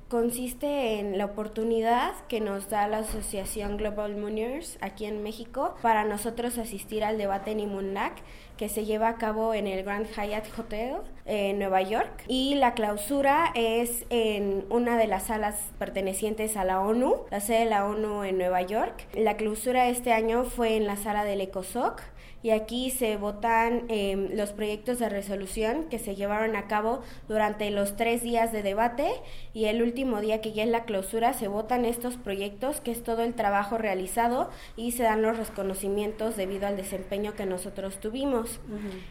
consiste en la oportunidad que nos da la Asociación Global Mooners aquí en México para nosotros asistir al debate en Inmundac, que se lleva a cabo en el Grand Hyatt Hotel en Nueva York, y la clausura es en una de las salas pertenecientes a la ONU, la sede de la ONU en Nueva York. La clausura este año fue en la sala del ECOSOC, y aquí se votan los proyectos de resolución que se llevaron a cabo durante los 3 días de debate, y el último día, que ya es la clausura, se votan estos proyectos, que es todo el trabajo realizado, y se dan los reconocimientos debido al desempeño que nosotros tuvimos.